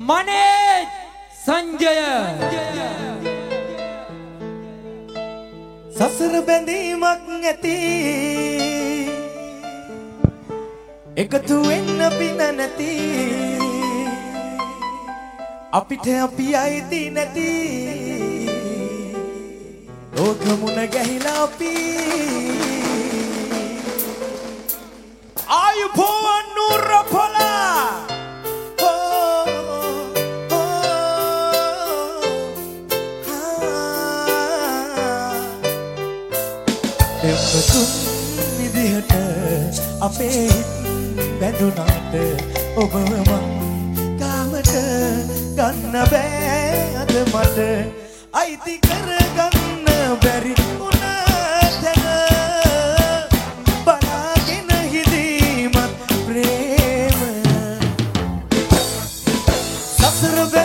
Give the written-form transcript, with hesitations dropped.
මනේ සංජය සසර බැඳීමක් ඇති එකතු වෙන්න පින නැති අපිට අපි අයිති නැති ලෝක මුණ ගැහිලා අපි ආයුබෝවන් නූර පොලා එපතුන් විදිහට අපේ හිත් බැඳුනාට ඔබව මං කාමට ගන්න බෑ අද මට අයිති කරගන්න බැරි වුණ තැන බලාගෙන හිදීමත් ප්‍රේම සසර